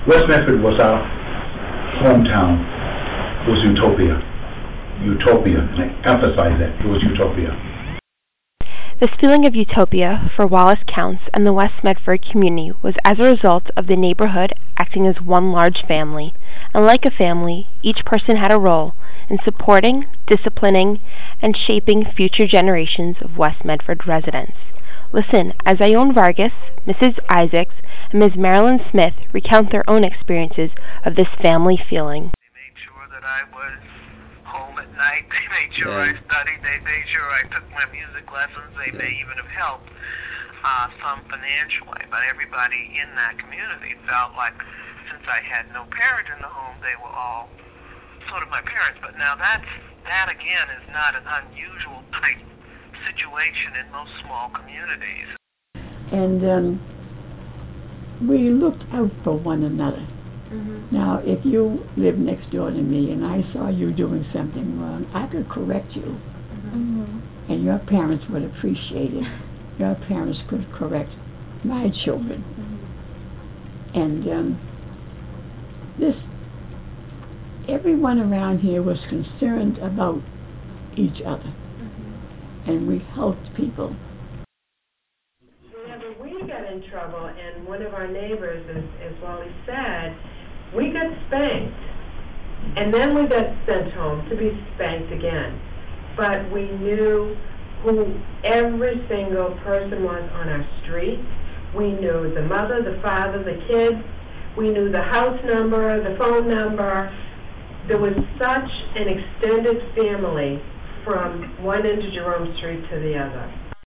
West Medford was our hometown. It was utopia. Utopia, and I emphasize that. It was utopia. This feeling of utopia for Wallace Counts and the West Medford community was as a result of the neighborhood acting as one large family, and like a family, each person had a role in supporting, disciplining, and shaping future generations of West Medford residents. Listen as Ione Vargas, Mrs. Isaacs, and Ms. Marilyn Smith recount their own experiences of this family feeling. They made sure that I was home at night. They made sure I studied. They made sure I took my music lessons. They may even have helped some financially. But everybody in that community felt like since I had no parent in the home, they were all sort of my parents. But now that again is not an unusual type situation in most small communities. And we looked out for one another. Mm-hmm. Now, if you lived next door to me and I saw you doing something wrong, I could correct you. Mm-hmm. And your parents would appreciate it. Your parents could correct my children. Mm-hmm. And everyone around here was concerned about each other. Mm-hmm. And we helped people. Whenever we got in trouble, and one of our neighbors, as Wally said, we got spanked, and then we got sent home to be spanked again. But we knew who every single person was on our street. We knew the mother, the father, the kids. We knew the house number, the phone number. There was such an extended family from one end of Jerome Street to the other.